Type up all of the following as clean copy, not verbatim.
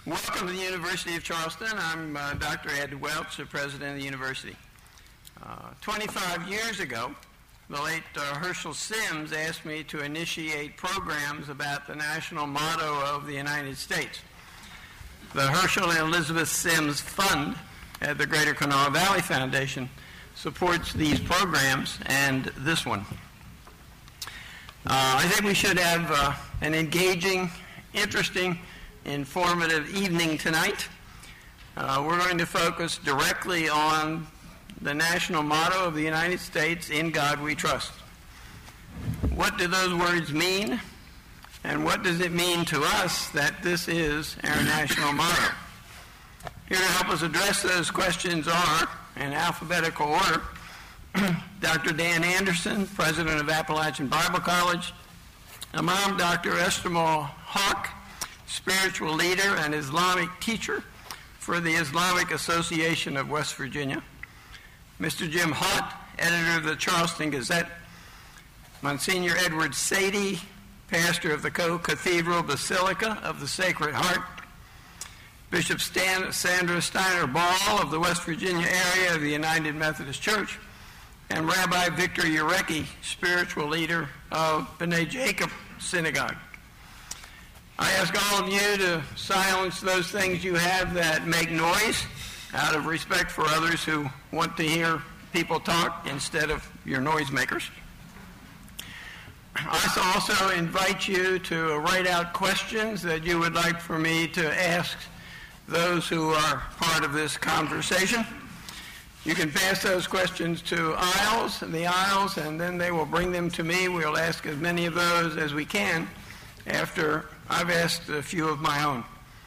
Welcome to the University of Charleston. I'm Dr. Ed Welch, the president of the university. 25 years ago, the late Herschel Sims asked me to initiate programs about the national motto of the United States. The Herschel and Elizabeth Sims Fund at the Greater Kanawha Valley Foundation supports these programs and this one. I think we should have an engaging, interesting, informative evening tonight. We're going to focus directly on the national motto of the United States, "In God We Trust." What do those words mean? And what does it mean to us that this is our national motto? Here to help us address those questions are, in alphabetical order, Dr. Dan Anderson, president of Appalachian Bible College, Imam Dr. Estamal Haq, spiritual leader and Islamic teacher for the Islamic Association of West Virginia, Mr. Jim Haught, editor of the Charleston Gazette, Monsignor Edward Sadie, pastor of the Co-Cathedral Basilica of the Sacred Heart, Bishop Sandra Steiner Ball of the West Virginia area of the United Methodist Church, and Rabbi Victor Urecki, spiritual leader of B'nai Jacob Synagogue. I ask all of you to silence those things you have that make noise out of respect for others who want to hear people talk instead of your noisemakers. I also invite you to write out questions that you would like for me to ask those who are part of this conversation. You can pass those questions to the aisles, and then they will bring them to me. We'll ask as many of those as we can after I've asked a few of my own.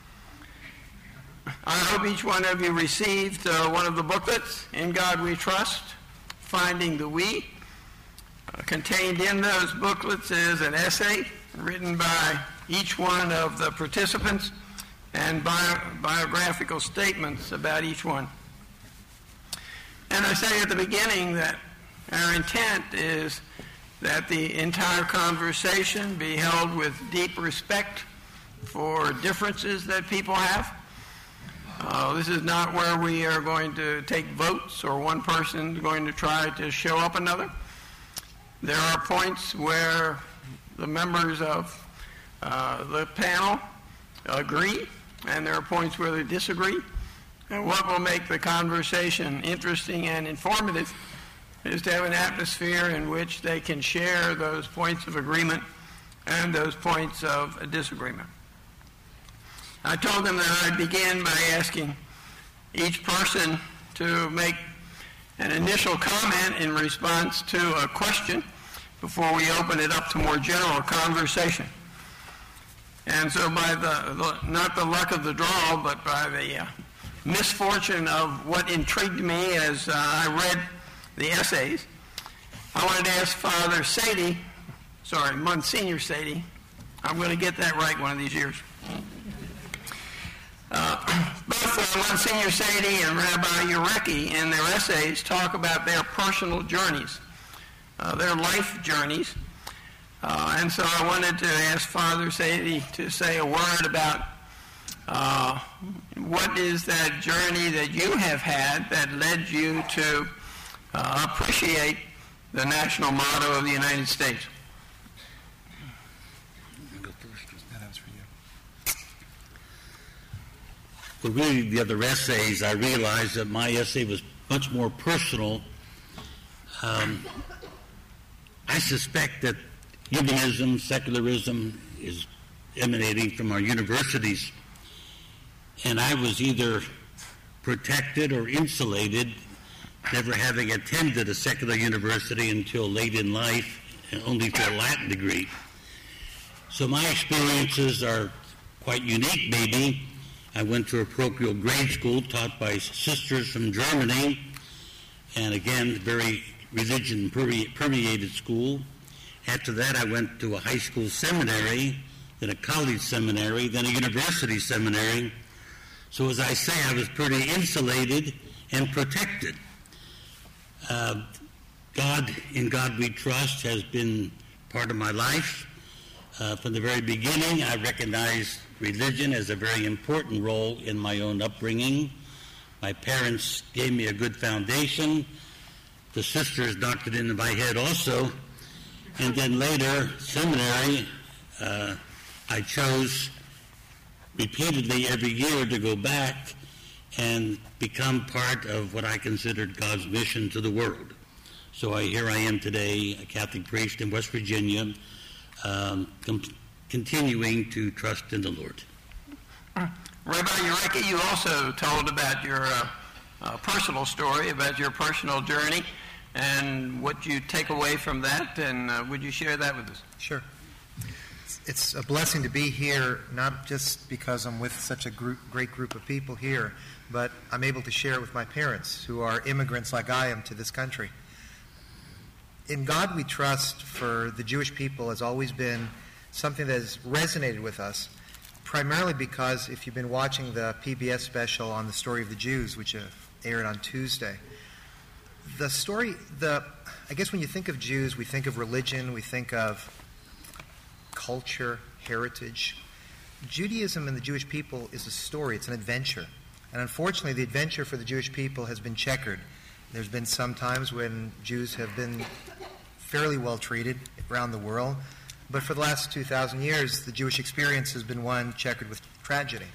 I hope each one of you received one of the booklets, "In God We Trust, Finding the We." Contained in those booklets is an essay written by each one of the participants and biographical statements about each one. And I say at the beginning that our intent is that the entire conversation be held with deep respect for differences that people have. This is not where we are going to take votes or one person is going to try to show up another. There are points where the members of the panel agree, and there are points where they disagree. And what will make the conversation interesting and informative is to have an atmosphere in which they can share those points of agreement and those points of disagreement. I told them that I'd begin by asking each person to make an initial comment in response to a question before we open it up to more general conversation. And so by not the luck of the draw, but by the misfortune of what intrigued me as I read the essays, I wanted to ask Monsignor Sadie. I'm going to get that right one of these years. Both Monsignor Sadie and Rabbi Urecki in their essays talk about their personal journeys, their life journeys. And so I wanted to ask Father Sadie to say a word about what is that journey that you have had that led you to appreciate the national motto of the United States. Well, reading the other essays, I realized that my essay was much more personal. I suspect that humanism, secularism is emanating from our universities, and I was either protected or insulated, never having attended a secular university until late in life, and only for a Latin degree. So my experiences are quite unique, maybe. I went to a parochial grade school taught by sisters from Germany, and again, very religion permeated school. After that, I went to a high school seminary, then a college seminary, then a university seminary. So as I say, I was pretty insulated and protected. In God We Trust has been part of my life. From the very beginning, I recognized religion has a very important role in my own upbringing. My parents gave me a good foundation. The sisters knocked it into my head also. And then later, seminary, I chose repeatedly every year to go back and become part of what I considered God's mission to the world. So here I am today, a Catholic priest in West Virginia, continuing to trust in the Lord. Rabbi Eureka, you also told about your personal story, about your personal journey, and what you take away from that, and would you share that with us? Sure. It's a blessing to be here, not just because I'm with such a great group of people here, but I'm able to share it with my parents, who are immigrants like I am to this country. In God we trust for the Jewish people has always been something that has resonated with us, primarily because if you've been watching the PBS special on the story of the Jews, which aired on Tuesday, the story, I guess when you think of Jews, we think of religion, we think of culture, heritage. Judaism and the Jewish people is a story, it's an adventure. And unfortunately, the adventure for the Jewish people has been checkered. There's been some times when Jews have been fairly well treated around the world, but for the last 2,000 years, the Jewish experience has been one checkered with tragedy.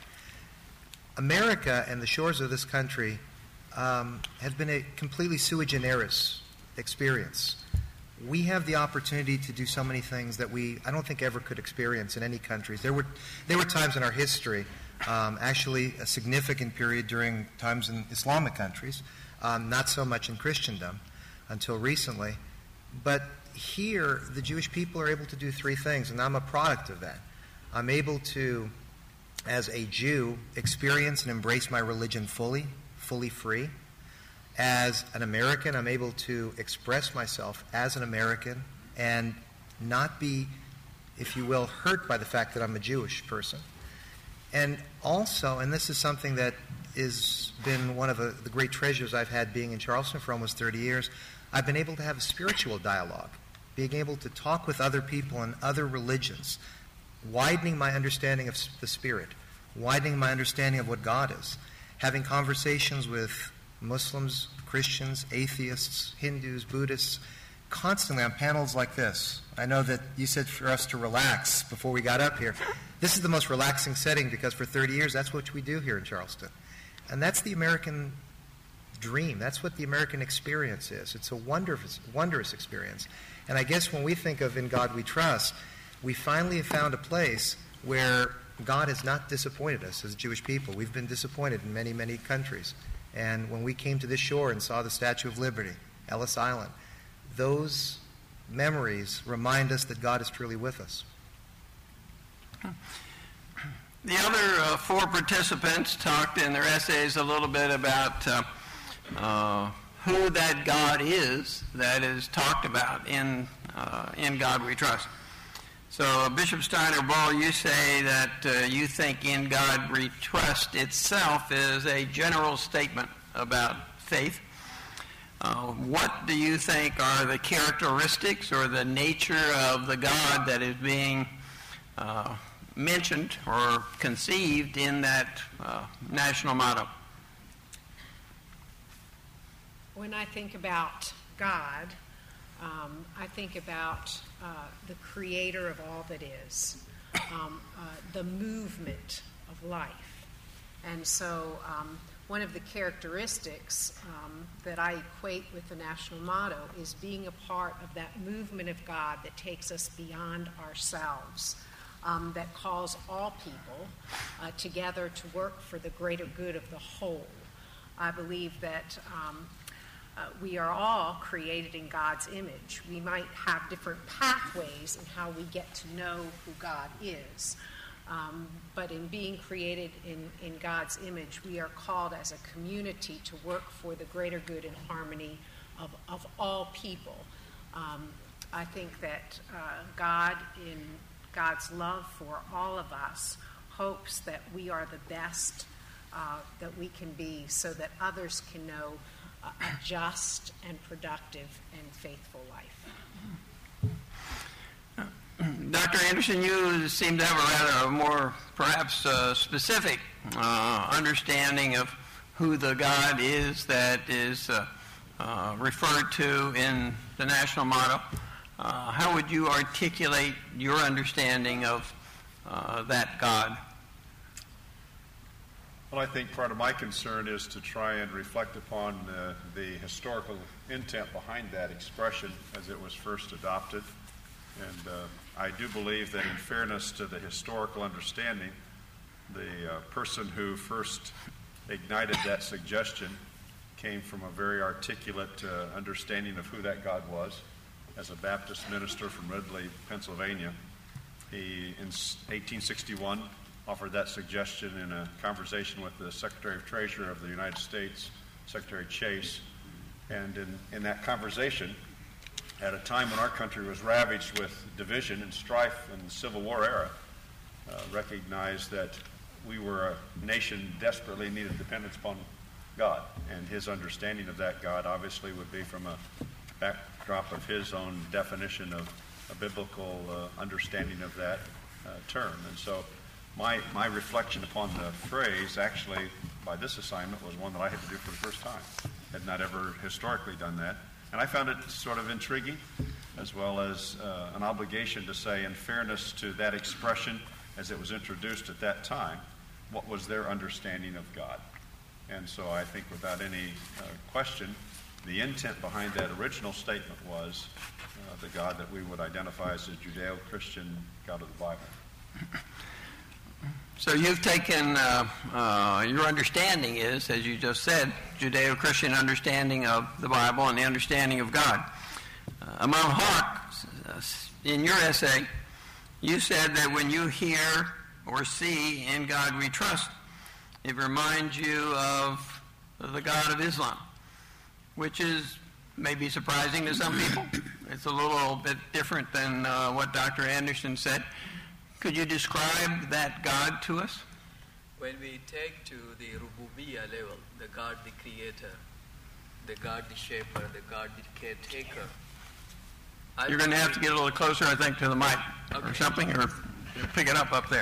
America and the shores of this country have been a completely sui generis experience. We have the opportunity to do so many things that I don't think ever could experience in any countries. There were times in our history, actually a significant period during times in Islamic countries, not so much in Christendom until recently. But here, the Jewish people are able to do three things, and I'm a product of that. I'm able to, as a Jew, experience and embrace my religion fully free. As an American, I'm able to express myself as an American and not be, if you will, hurt by the fact that I'm a Jewish person. And also, and this is something that has been one of the great treasures I've had being in Charleston for almost 30 years, I've been able to have a spiritual dialogue, being able to talk with other people in other religions, widening my understanding of the Spirit, widening my understanding of what God is, having conversations with Muslims, Christians, atheists, Hindus, Buddhists, constantly on panels like this. I know that you said for us to relax before we got up here. This is the most relaxing setting because for 30 years that's what we do here in Charleston. And that's the American dream. That's what the American experience is. It's a wondrous experience. And I guess when we think of In God We Trust, we finally have found a place where God has not disappointed us as Jewish people. We've been disappointed in many, many countries. And when we came to this shore and saw the Statue of Liberty, Ellis Island, those memories remind us that God is truly with us. The other four participants talked in their essays a little bit about who that God is that is talked about in God We Trust. So, Bishop Steiner Ball, you say that you think In God We Trust itself is a general statement about faith. What do you think are the characteristics or the nature of the God that is being mentioned or conceived in that national motto? When I think about God, I think about the creator of all that is, the movement of life. And so one of the characteristics that I equate with the national motto is being a part of that movement of God that takes us beyond ourselves, that calls all people together to work for the greater good of the whole. I believe that we are all created in God's image. We might have different pathways in how we get to know who God is. But in being created in God's image, we are called as a community to work for the greater good and harmony of all people. I think that God, in God's love for all of us, hopes that we are the best that we can be so that others can know a just and productive and faithful life. Dr. Anderson, you seem to have a rather more, perhaps, specific understanding of who the God is that is referred to in the national motto. How would you articulate your understanding of that God? Well, I think part of my concern is to try and reflect upon the historical intent behind that expression as it was first adopted. And I do believe that in fairness to the historical understanding, the person who first ignited that suggestion came from a very articulate understanding of who that God was. As a Baptist minister from Ridley, Pennsylvania, he, in 1861, offered that suggestion in a conversation with the Secretary of Treasury of the United States, Secretary Chase. And in that conversation, at a time when our country was ravaged with division and strife in the Civil War era, recognized that we were a nation desperately needed dependence upon God. And his understanding of that God obviously would be from a backdrop of his own definition of a biblical understanding of that term. And so my reflection upon the phrase, actually, by this assignment, was one that I had to do for the first time. Had not ever historically done that. And I found it sort of intriguing, as well as an obligation to say, in fairness to that expression as it was introduced at that time, what was their understanding of God. And so I think without any question, the intent behind that original statement was the God that we would identify as a Judeo-Christian God of the Bible. So you've taken, your understanding is, as you just said, Judeo-Christian understanding of the Bible and the understanding of God. Among Hawk, in your essay, you said that when you hear or see "In God We Trust," it reminds you of the God of Islam, which is maybe surprising to some people. It's a little bit different than what Dr. Anderson said. Could you describe that God to us? When we take to the Rububiyyah level, the God the creator, the God the shaper, the God the caretaker. You're going to have to get a little closer, I think, to the mic or something, or pick it up there.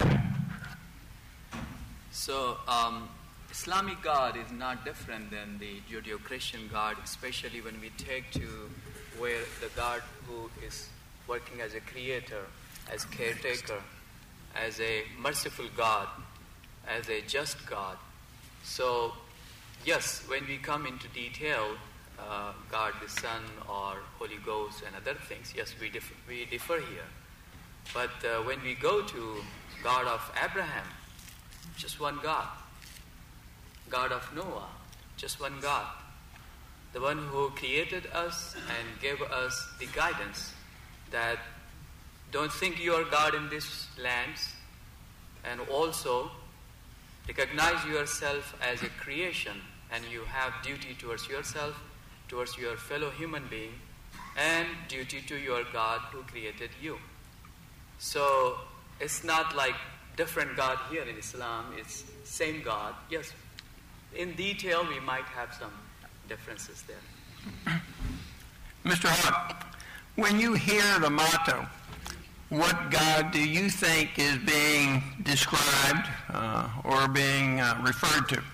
So, Islamic God is not different than the Judeo-Christian God, especially when we take to where the God who is working as a creator, as caretaker, as a merciful God, as a just God. So, yes, when we come into detail, God the Son or Holy Ghost and other things, yes, we differ here. But when we go to God of Abraham, just one God. God of Noah, just one God. The one who created us and gave us the guidance that don't think you are God in these lands, and also recognize yourself as a creation, and you have duty towards yourself, towards your fellow human being, and duty to your God who created you. So it's not like different God here in Islam, it's same God. Yes, in detail we might have some differences there. Mr. Hawk, when you hear the motto, what God do you think is being described or being referred to?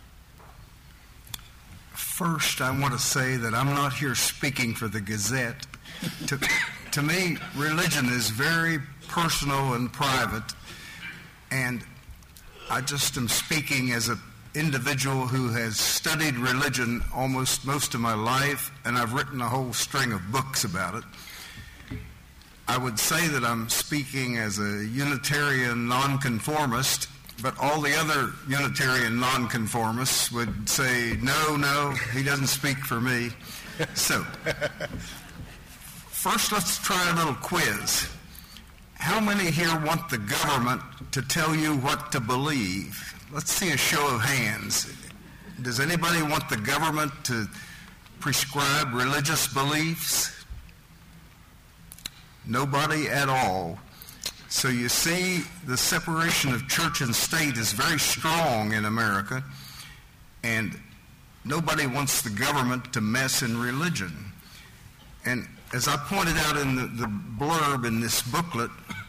First, I want to say that I'm not here speaking for the Gazette. To me, religion is very personal and private, and I just am speaking as an individual who has studied religion almost most of my life, and I've written a whole string of books about it. I would say that I'm speaking as a Unitarian nonconformist, but all the other Unitarian nonconformists would say, no, he doesn't speak for me. So, first let's try a little quiz. How many here want the government to tell you what to believe? Let's see a show of hands. Does anybody want the government to prescribe religious beliefs? Nobody at all. So you see, the separation of church and state is very strong in America, and nobody wants the government to mess in religion. And as I pointed out in the blurb in this booklet,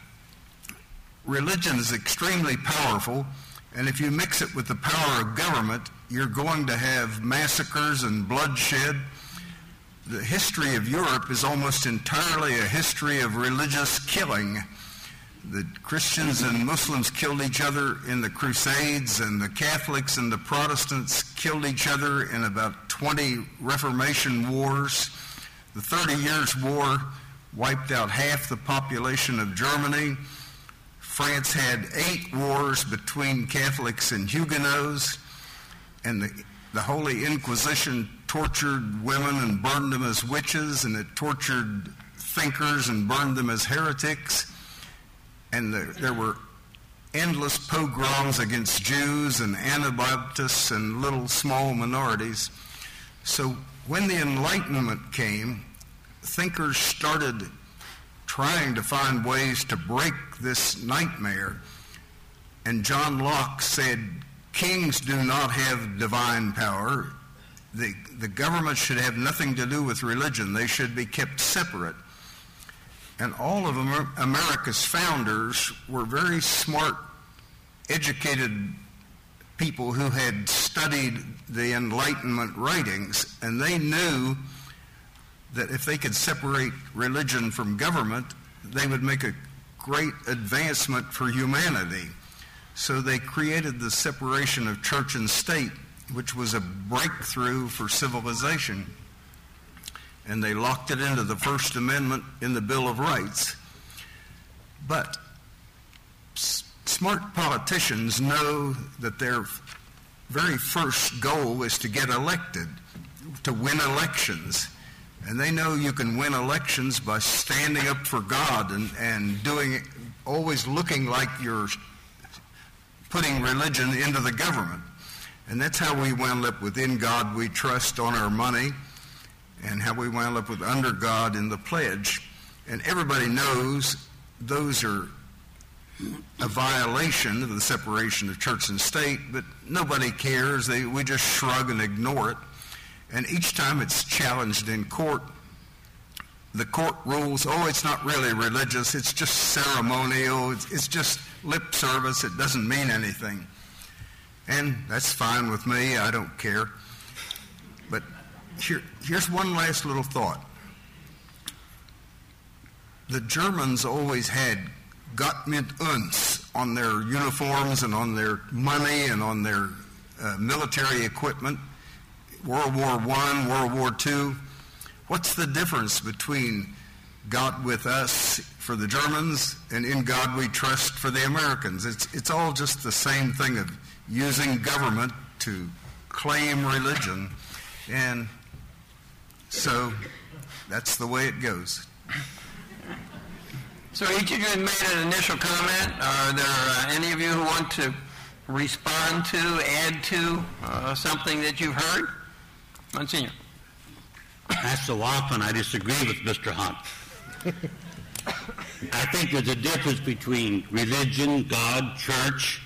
religion is extremely powerful, and if you mix it with the power of government, you're going to have massacres and bloodshed. The history of Europe is almost entirely a history of religious killing. The Christians and Muslims killed each other in the Crusades, and the Catholics and the Protestants killed each other in about 20 Reformation wars. The 30 Years' War wiped out half the population of Germany. France had 8 wars between Catholics and Huguenots, and the Holy Inquisition tortured women and burned them as witches, and it tortured thinkers and burned them as heretics. And there were endless pogroms against Jews and Anabaptists and little small minorities. So when the Enlightenment came, thinkers started trying to find ways to break this nightmare. And John Locke said, kings do not have divine power. The government should have nothing to do with religion. They should be kept separate. And all of America's founders were very smart, educated people who had studied the Enlightenment writings, and they knew that if they could separate religion from government, they would make a great advancement for humanity. So they created the separation of church and state, which was a breakthrough for civilization. And they locked it into the First Amendment in the Bill of Rights. But smart politicians know that their very first goal is to get elected, to win elections. And they know you can win elections by standing up for God and doing it, always looking like you're putting religion into the government. And that's how we wound up with In God We Trust on our money, and how we wound up with Under God in the pledge. And everybody knows those are a violation of the separation of church and state, but nobody cares. We just shrug and ignore it. And each time it's challenged in court, the court rules, oh, it's not really religious, it's just ceremonial, it's just lip service, it doesn't mean anything. And that's fine with me, I don't care. But here's one last little thought. The Germans always had Gott mit uns on their uniforms and on their money and on their military equipment. World War I, World War II. What's the difference between God with us for the Germans and In God We Trust for the Americans? It's all just the same thing of using government to claim religion. And so that's the way it goes. So each of you have made an initial comment. Are there any of you who want to respond to, add to something that you've heard? Monsignor. As so often, I disagree with Mr. Hunt. I think there's a difference between religion, God, church.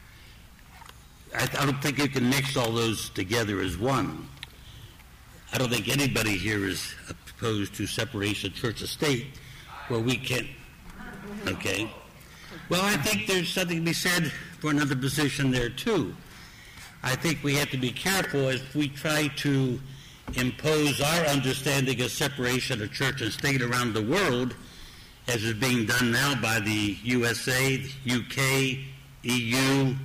I don't think you can mix all those together as one. I don't think anybody here is opposed to separation of church and state, where we can't. Okay. Well, I think there's something to be said for another position there, too. I think we have to be careful as we try to impose our understanding of separation of church and state around the world, as is being done now by the USA, UK, EU,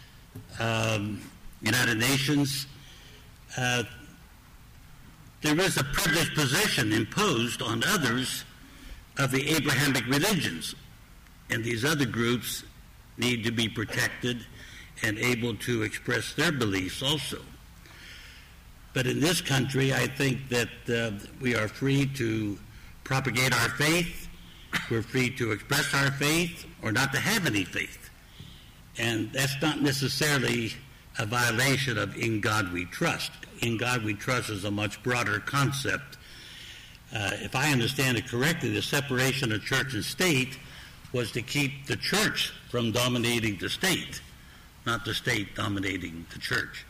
United Nations. There is a privileged position imposed on others of the Abrahamic religions, and these other groups need to be protected and able to express their beliefs also. But in this country, I think that we are free to propagate our faith, we're free to express our faith, or not to have any faith. And that's not necessarily a violation of In God We Trust. In God We Trust is a much broader concept. If I understand it correctly, the separation of church and state was to keep the church from dominating the state, not the state dominating the church.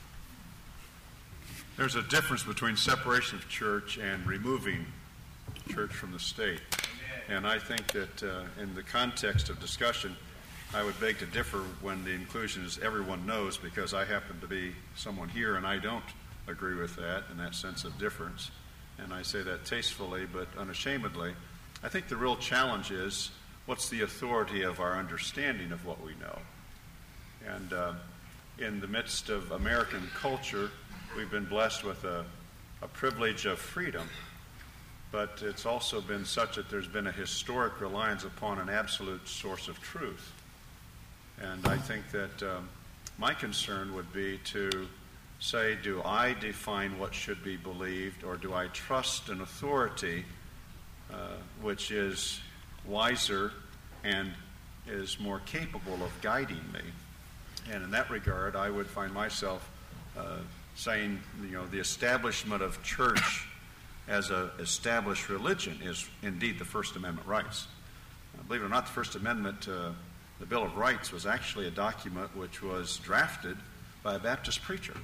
There's a difference between separation of church and removing church from the state. And I think that in the context of discussion, I would beg to differ when the inclusion is everyone knows, because I happen to be someone here and I don't agree with that and that sense of difference. And I say that tastefully but unashamedly. I think the real challenge is, what's the authority of our understanding of what we know? And in the midst of American culture, we've been blessed with a privilege of freedom, but it's also been such that there's been a historic reliance upon an absolute source of truth. And I think that my concern would be to say, do I define what should be believed, or do I trust an authority which is wiser and is more capable of guiding me? And in that regard, I would find myself saying, the establishment of church as an established religion is indeed the First Amendment rights. Believe it or not, the First Amendment, the Bill of Rights, was actually a document which was drafted by a Baptist preacher.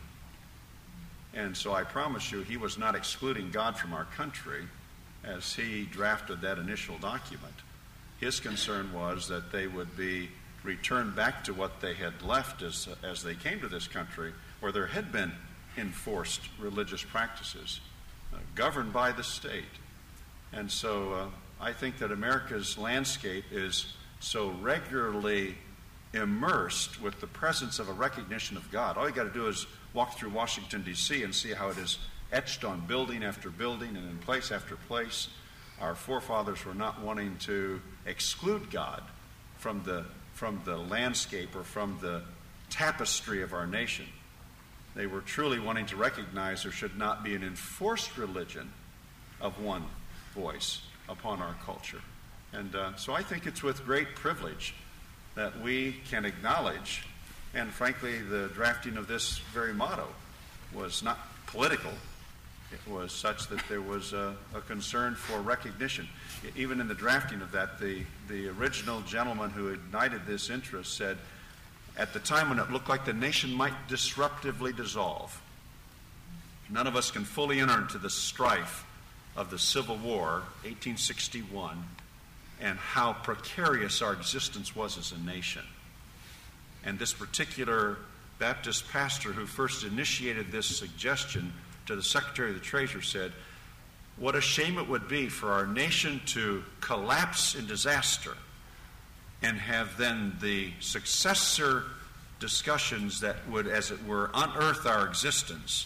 And so I promise you, he was not excluding God from our country as he drafted that initial document. His concern was that they would be returned back to what they had left as they came to this country, where there had been enforced religious practices governed by the state. And so I think that America's landscape is so regularly immersed with the presence of a recognition of God. All you got to do is walk through Washington, D.C. and see how it is etched on building after building and in place after place. Our forefathers were not wanting to exclude God from the landscape or from the tapestry of our nation. They were truly wanting to recognize there should not be an enforced religion of one voice upon our culture. And so I think it's with great privilege that we can acknowledge, and frankly, the drafting of this very motto was not political. It was such that there was a concern for recognition. Even in the drafting of that, the original gentleman who ignited this interest said, at the time when it looked like the nation might disruptively dissolve, none of us can fully enter into the strife of the Civil War, 1861, and how precarious our existence was as a nation. And this particular Baptist pastor who first initiated this suggestion to the Secretary of the Treasury said, what a shame it would be for our nation to collapse in disaster and have then the successor discussions that would, as it were, unearth our existence,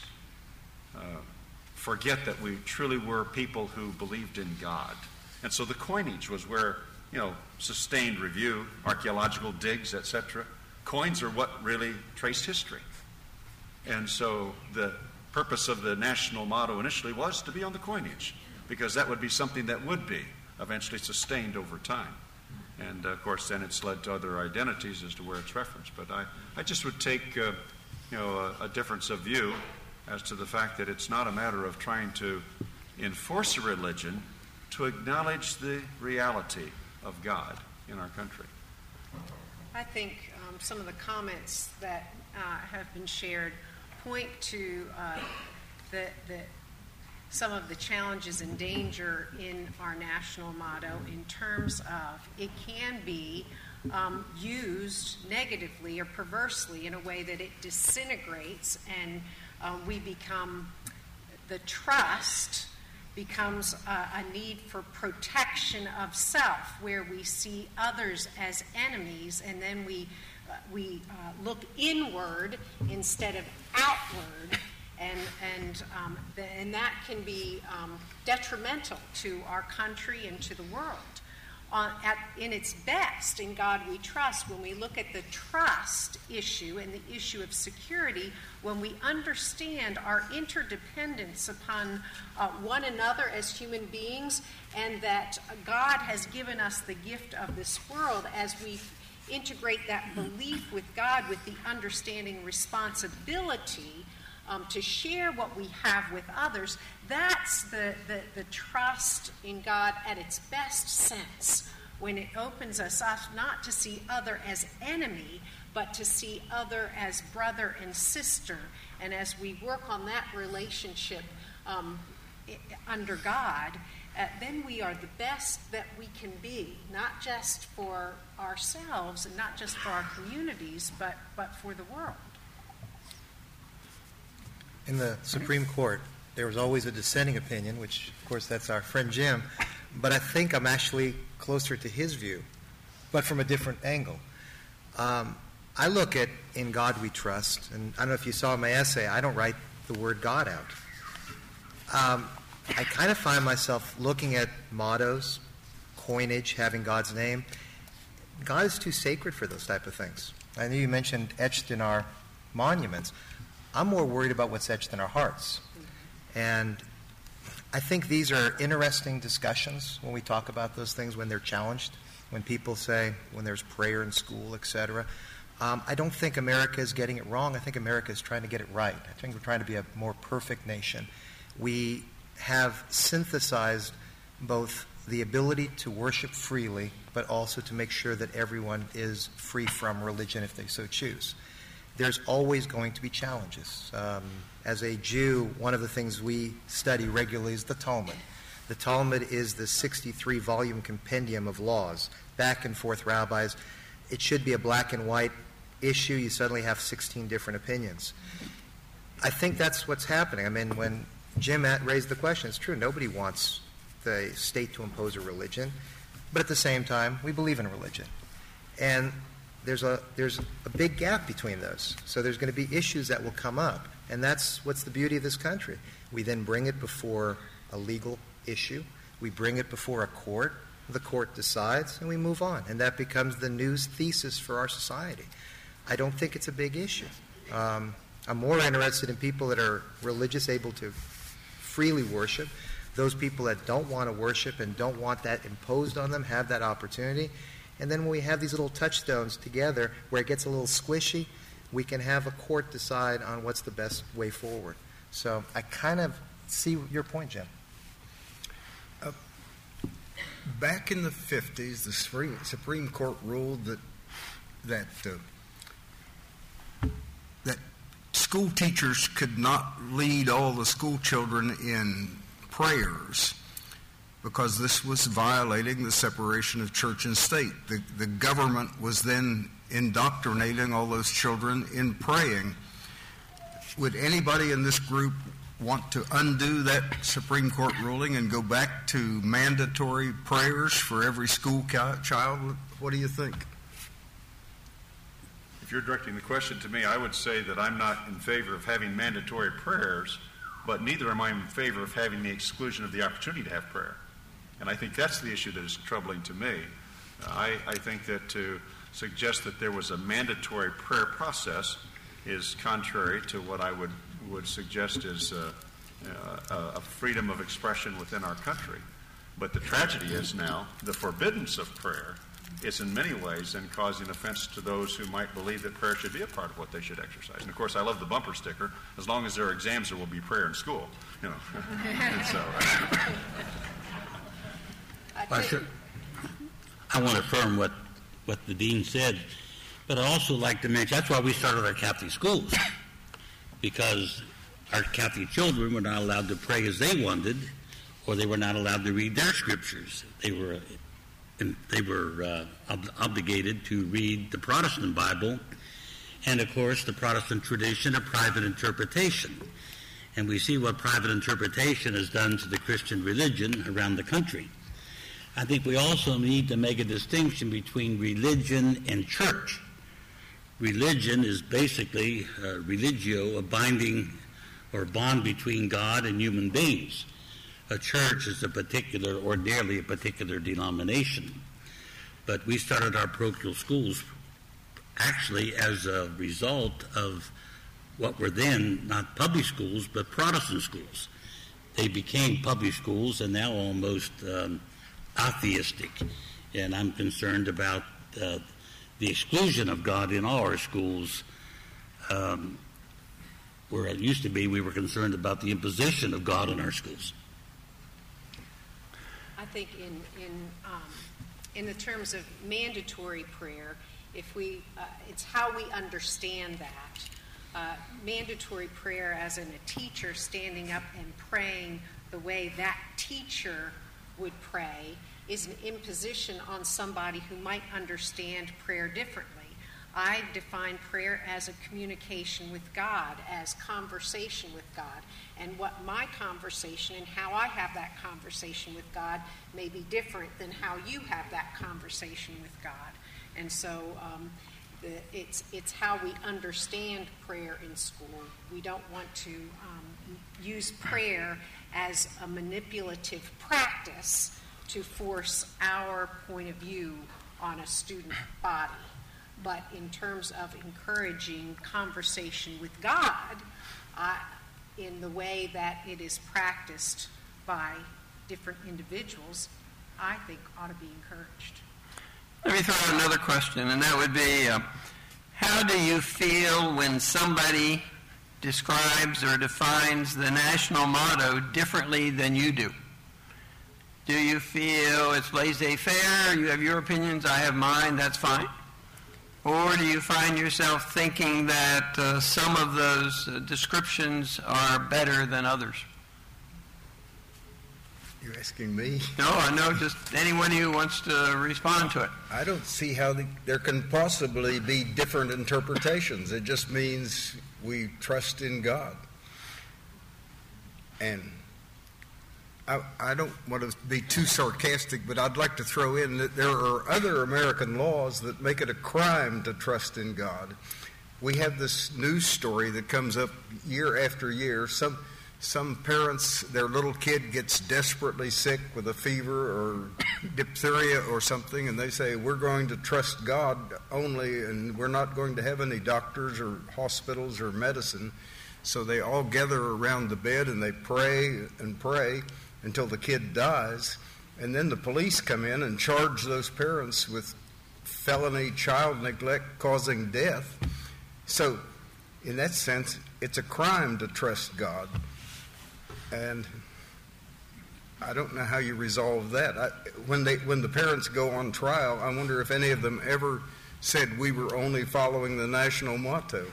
forget that we truly were people who believed in God. And so the coinage was where, sustained review, archaeological digs, etc. Coins are what really traced history. And so the purpose of the national motto initially was to be on the coinage, because that would be something that would be eventually sustained over time. And, of course, then it's led to other identities as to where it's referenced. But I just would take, a difference of view as to the fact that it's not a matter of trying to enforce a religion, to acknowledge the reality of God in our country. I think some of the comments that have been shared point to some of the challenges and danger in our national motto in terms of it can be used negatively or perversely in a way that it disintegrates, and the trust becomes a need for protection of self, where we see others as enemies, and then we look inward instead of outward, and that can be detrimental to our country and to the world. In its best, in God we trust, when we look at the trust issue and the issue of security, when we understand our interdependence upon one another as human beings, and that God has given us the gift of this world, as we integrate that belief with God with the understanding responsibility to share what we have with others, that's the trust in God at its best sense, when it opens us up not to see other as enemy, but to see other as brother and sister. And as we work on that relationship under God, then we are the best that we can be, not just for ourselves and not just for our communities, but for the world. In the Supreme Court, there was always a dissenting opinion, which, of course, that's our friend Jim, but I think I'm actually closer to his view, but from a different angle. I look at In God We Trust, and I don't know if you saw my essay, I don't write the word God out. I kind of find myself looking at mottos, coinage, having God's name. God is too sacred for those type of things. I know you mentioned etched in our monuments. I'm more worried about what's etched in our hearts. And I think these are interesting discussions when we talk about those things, when they're challenged, when people say, when there's prayer in school, etc. I don't think America is getting it wrong. I think America is trying to get it right. I think we're trying to be a more perfect nation. We have synthesized both the ability to worship freely, but also to make sure that everyone is free from religion if they so choose. There's always going to be challenges. As a Jew, one of the things we study regularly is the Talmud. The Talmud is the 63-volume compendium of laws, back and forth rabbis. It should be a black and white issue. You suddenly have 16 different opinions. I think that's what's happening. I mean, when Jim raised the question, it's true, nobody wants the state to impose a religion, but at the same time, we believe in religion. And there's a big gap between those. So there's going to be issues that will come up, and that's what's the beauty of this country. We then bring it before a legal issue. We bring it before a court. The court decides, and we move on. And that becomes the news thesis for our society. I don't think it's a big issue. I'm more interested in people that are religious, able to freely worship. Those people that don't want to worship and don't want that imposed on them have that opportunity. And then when we have these little touchstones together where it gets a little squishy, we can have a court decide on what's the best way forward. So I kind of see your point, Jim. Back in the 50s, the Supreme Court ruled that school teachers could not lead all the school children in prayers because this was violating the separation of church and state. The government was then indoctrinating all those children in praying. Would anybody in this group want to undo that Supreme Court ruling and go back to mandatory prayers for every school child? What do you think? If you're directing the question to me, I would say that I'm not in favor of having mandatory prayers, but neither am I in favor of having the exclusion of the opportunity to have prayer. And I think that's the issue that is troubling to me. I think that to suggest that there was a mandatory prayer process is contrary to what I would suggest is a freedom of expression within our country. But the tragedy is now the forbiddance of prayer is in many ways then causing offense to those who might believe that prayer should be a part of what they should exercise. And of course, I love the bumper sticker. As long as there are exams, there will be prayer in school. You know, and so. I want to affirm what the dean said, but I also like to mention that's why we started our Catholic schools, because our Catholic children were not allowed to pray as they wanted, or they were not allowed to read their scriptures. They were obligated to read the Protestant Bible, and of course the Protestant tradition of private interpretation. And we see what private interpretation has done to the Christian religion around the country. I think we also need to make a distinction between religion and church. Religion is basically religio, a binding or bond between God and human beings. A church is ordinarily a particular denomination. But we started our parochial schools actually as a result of what were then not public schools, but Protestant schools. They became public schools and now almost atheistic. And I'm concerned about the exclusion of God in all our schools, where it used to be we were concerned about the imposition of God in our schools. I think in the terms of mandatory prayer, if we it's how we understand that. Mandatory prayer as in a teacher standing up and praying the way that teacher would pray is an imposition on somebody who might understand prayer differently. I define prayer as a communication with God, as conversation with God. And what my conversation and how I have that conversation with God may be different than how you have that conversation with God. And so it's how we understand prayer in school. We don't want to use prayer as a manipulative practice to force our point of view on a student body. But in terms of encouraging conversation with God, in the way that it is practiced by different individuals, I think ought to be encouraged. Let me throw out another question, and that would be, how do you feel when somebody describes or defines the national motto differently than you do? Do you feel it's laissez-faire, you have your opinions, I have mine, that's fine? Or do you find yourself thinking that some of those descriptions are better than others? You're asking me? No, just anyone who wants to respond to it. I don't see how there can possibly be different interpretations. It just means we trust in God. And I don't want to be too sarcastic, but I'd like to throw in that there are other American laws that make it a crime to trust in God. We have this news story that comes up year after year. Some parents, their little kid gets desperately sick with a fever or diphtheria or something, and they say, we're going to trust God only, and we're not going to have any doctors or hospitals or medicine. So they all gather around the bed and they pray and pray until the kid dies, and then the police come in and charge those parents with felony child neglect causing death. So, in that sense, it's a crime to trust God. And I don't know how you resolve that. When the parents go on trial, I wonder if any of them ever said we were only following the national motto.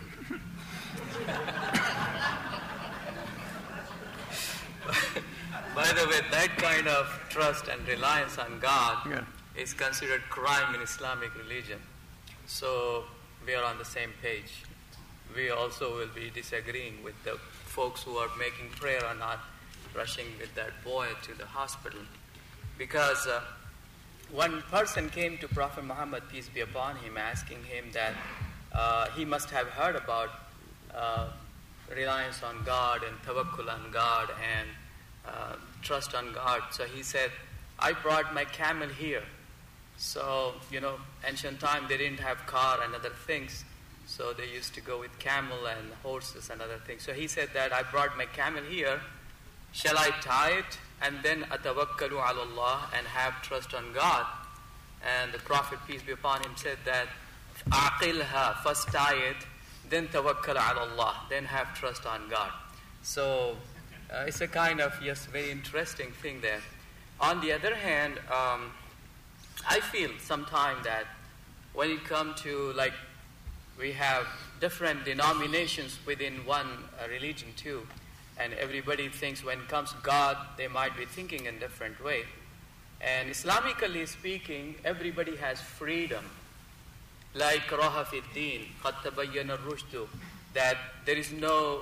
By the way, that kind of trust and reliance on God is considered crime in Islamic religion. So we are on the same page. We also will be disagreeing with the folks who are making prayer or not rushing with that boy to the hospital. Because one person came to Prophet Muhammad, peace be upon him, asking him that he must have heard about reliance on God and tawakkul on God and trust on God. So he said, I brought my camel here. So, ancient time they didn't have car and other things. So they used to go with camel and horses and other things. So he said that I brought my camel here. Shall I tie it and then atawakkalu ala Allah and have trust on God? And the Prophet, peace be upon him, said that aqilha, first tie it, then tawakkal ala Allah, then have trust on God. So it's a kind of, very interesting thing there. On the other hand, I feel sometimes that when it comes to, we have different denominations within one religion too, and everybody thinks when it comes to God, they might be thinking in a different way. And Islamically speaking, everybody has freedom. Like raha fi din, qad tabayyana ar-rushdu, that there is no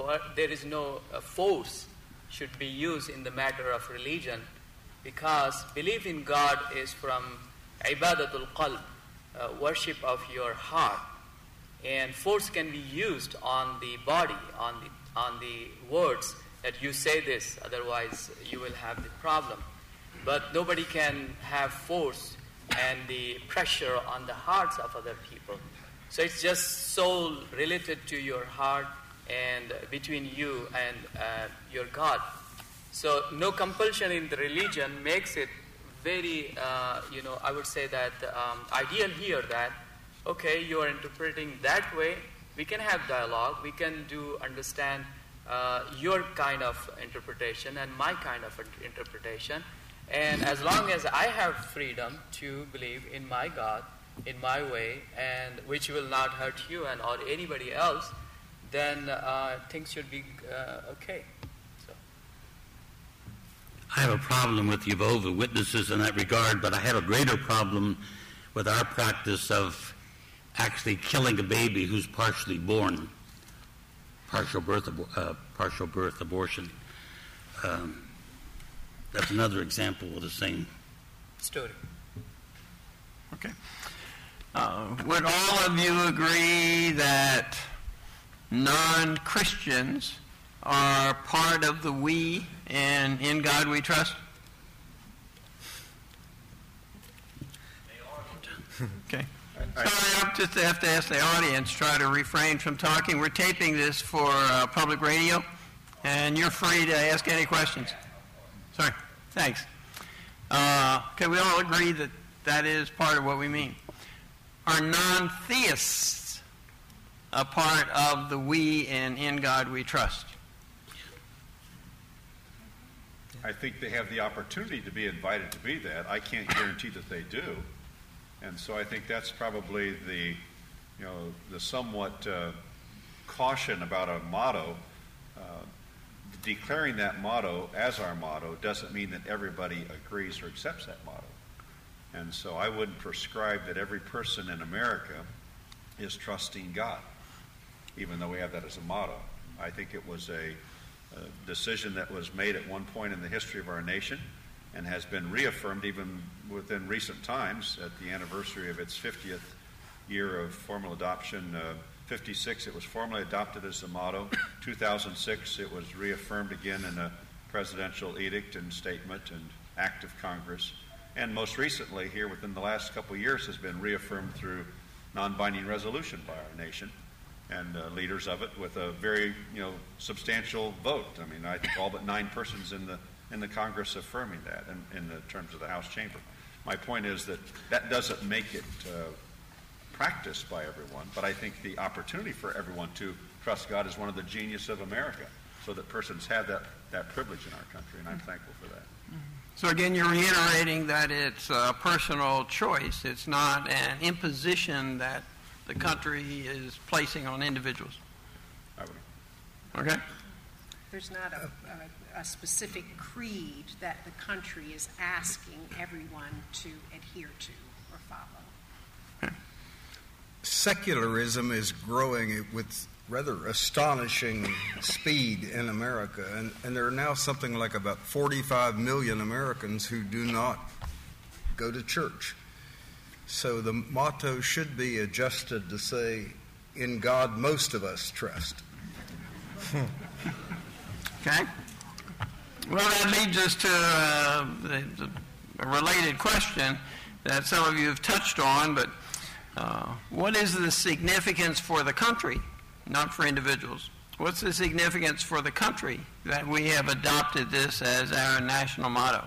force should be used in the matter of religion, because belief in God is from ibadatul qalb, worship of your heart, and force can be used on the body, on the words that you say this, otherwise you will have the problem. But nobody can have force and the pressure on the hearts of other people. So it's just so related to your heart and between you and your God. So no compulsion in the religion makes it very, I would say that ideal here that, okay, you are interpreting that way, we can have dialogue, we can understand your kind of interpretation and my kind of interpretation. And as long as I have freedom to believe in my God, in my way, and which will not hurt you and or anybody else, then things should be okay. So. I have a problem with Jehovah's Witnesses in that regard, but I have a greater problem with our practice of actually killing a baby who's partially born, partial birth abortion. That's another example of the same Story. Okay. Would all of you agree that non-Christians are part of the we and in God we trust? Okay. Sorry, I just have to ask the audience, try to refrain from talking. We're taping this for public radio, and you're free to ask any questions. Sorry. Thanks. Okay, we all agree that that is part of what we mean. Are non-theists a part of the we and in God we trust? I think they have the opportunity to be invited to be that. I can't guarantee that they do. And so I think that's probably the somewhat caution about a motto. Declaring that motto as our motto doesn't mean that everybody agrees or accepts that motto. And so I wouldn't prescribe that every person in America is trusting God, even though we have that as a motto. I think it was a decision that was made at one point in the history of our nation and has been reaffirmed even within recent times at the anniversary of its 50th year of formal adoption. 56, it was formally adopted as the motto. 2006, it was reaffirmed again in a presidential edict and statement and act of Congress. And most recently, here within the last couple of years, has been reaffirmed through non-binding resolution by our nation and leaders of it with a very substantial vote. I mean, I think all but 9 persons in the Congress affirming that in the terms of the House chamber. My point is that doesn't make it practiced by everyone, but I think the opportunity for everyone to trust God is one of the genius of America, so that persons have that privilege in our country, and I'm thankful for that. So again, you're reiterating that it's a personal choice. It's not an imposition that the country is placing on individuals. I would. Okay? There's not a specific creed that the country is asking everyone to adhere to or follow. Secularism is growing with rather astonishing speed in America, and there are now something like about 45 million Americans who do not go to church. So the motto should be adjusted to say, in God most of us trust. Okay? Well, that leads us to a related question that some of you have touched on, but what is the significance for the country, not for individuals? What's the significance for the country that we have adopted this as our national motto?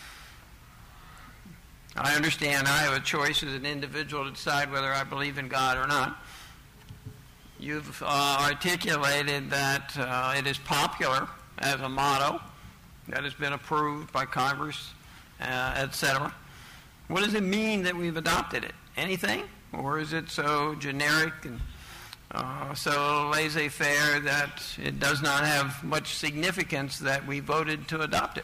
I understand I have a choice as an individual to decide whether I believe in God or not. You've articulated that it is popular as a motto that has been approved by Congress, etc. What does it mean that we've adopted it? Anything? Or is it so generic and so laissez-faire that it does not have much significance that we voted to adopt it?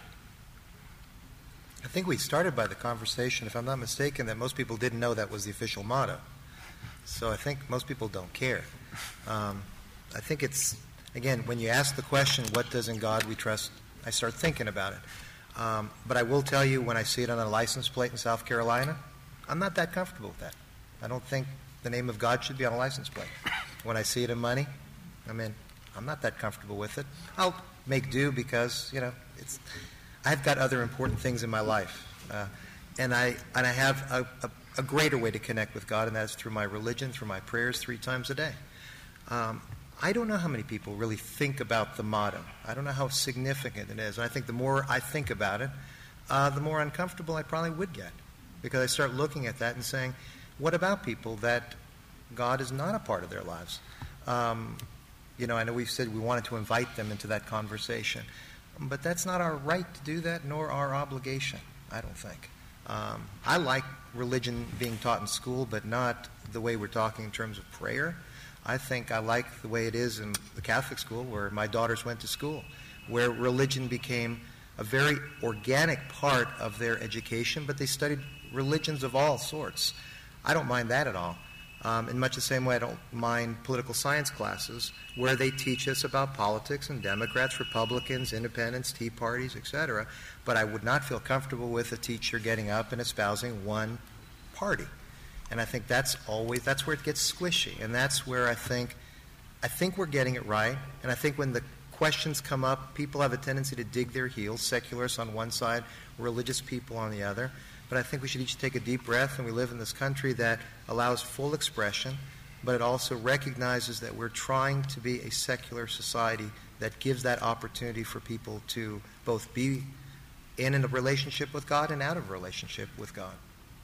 I think we started by the conversation, if I'm not mistaken, that most people didn't know that was the official motto. So I think most people don't care. I think it's, again, when you ask the question, what does in God we trust, I start thinking about it. But I will tell you, when I see it on a license plate in South Carolina, I'm not that comfortable with that. I don't think the name of God should be on a license plate. When I see it in money, I'm not that comfortable with it. I'll make do because, I've got other important things in my life. And I have a greater way to connect with God, and that's through my religion, through my prayers 3 times a day. I don't know how many people really think about the motto. I don't know how significant it is. And I think the more I think about it, the more uncomfortable I probably would get. Because I start looking at that and saying, what about people that God is not a part of their lives? I know we've said we wanted to invite them into that conversation. But that's not our right to do that, nor our obligation, I don't think. I like religion being taught in school, but not the way we're talking in terms of prayer. I think I like the way it is in the Catholic school where my daughters went to school, where religion became a very organic part of their education, but they studied religions of all sorts. I don't mind that at all. In much the same way I don't mind political science classes where they teach us about politics and Democrats, Republicans, independents, Tea Parties, etc. But I would not feel comfortable with a teacher getting up and espousing one party. And I think that's where it gets squishy. And that's where I think we're getting it right. And I think when the questions come up, people have a tendency to dig their heels, secularists on one side, religious people on the other. But I think we should each take a deep breath, and we live in this country that allows full expression, but it also recognizes that we're trying to be a secular society that gives that opportunity for people to both be in a relationship with God and out of a relationship with God.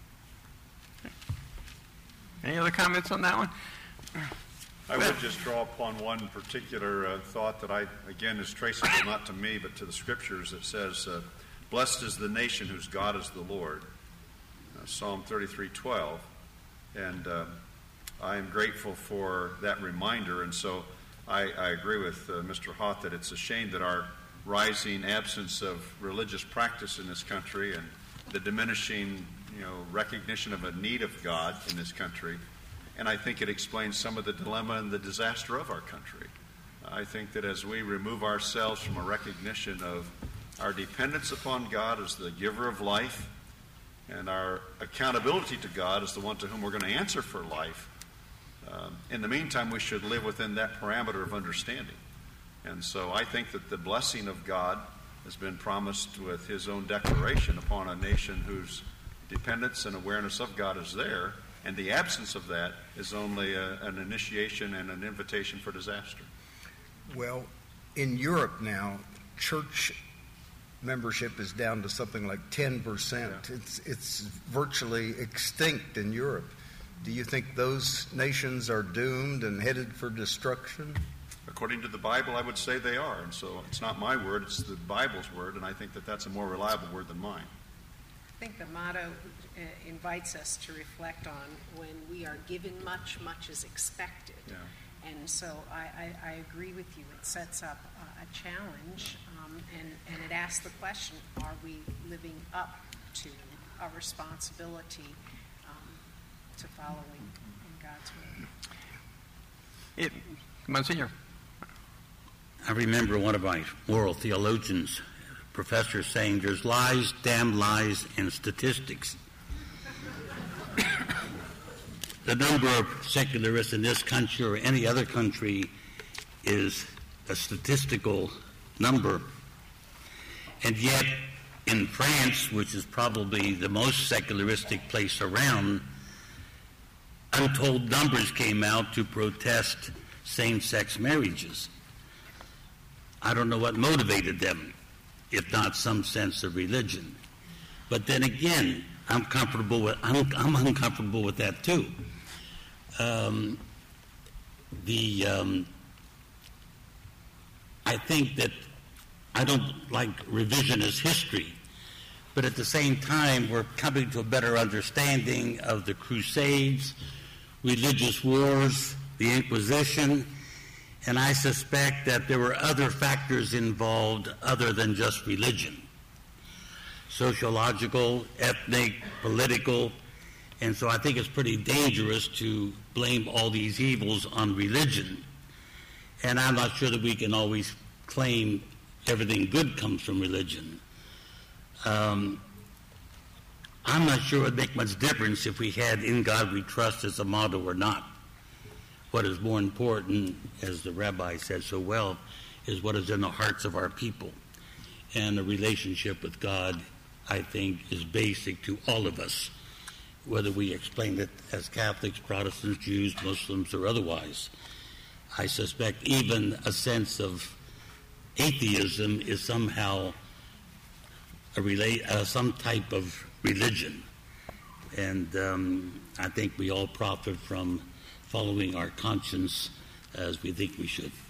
Any other comments on that one? I would just draw upon one particular thought that again, is traceable not to me, but to the Scriptures that says, blessed is the nation whose God is the Lord. Psalm 33:12. And I am grateful for that reminder. And so I agree with Mr. Haught that it's a shame that our rising absence of religious practice in this country and the diminishing recognition of a need of God in this country. And I think it explains some of the dilemma and the disaster of our country. I think that as we remove ourselves from a recognition of our dependence upon God as the giver of life and our accountability to God as the one to whom we're going to answer for life, in the meantime, we should live within that parameter of understanding. And so I think that the blessing of God has been promised with his own declaration upon a nation whose dependence and awareness of God is there, and the absence of that is only an initiation and an invitation for disaster. Well, in Europe now, church membership is down to something like 10%. Yeah. It's virtually extinct in Europe. Do you think those nations are doomed and headed for destruction? According to the Bible, I would say they are. And so it's not my word, it's the Bible's word, and I think that that's a more reliable word than mine. I think the motto invites us to reflect on when we are given much, much is expected. Yeah. And so I agree with you. It sets up a challenge, and it asks the question, are we living up to our responsibility to following in God's will? Monsignor. I remember one of my moral theologians, professor, saying there's lies, damn lies, and statistics. The number of secularists in this country or any other country is a statistical number. And yet, in France, which is probably the most secularistic place around, untold numbers came out to protest same-sex marriages. I don't know what motivated them, if not some sense of religion. But then again, I'm uncomfortable with that too. I think that I don't like revisionist history, but at the same time, we're coming to a better understanding of the Crusades, religious wars, the Inquisition, and I suspect that there were other factors involved other than just religion. Sociological, ethnic, political, and so I think it's pretty dangerous to blame all these evils on religion. And I'm not sure that we can always claim everything good comes from religion. I'm not sure it would make much difference if we had "In God We Trust" as a motto or not. What is more important, as the rabbi said so well, is what is in the hearts of our people. And the relationship with God, I think, is basic to all of us, whether we explain it as Catholics, Protestants, Jews, Muslims, or otherwise. I suspect even a sense of atheism is somehow some type of religion. And I think we all profit from following our conscience as we think we should.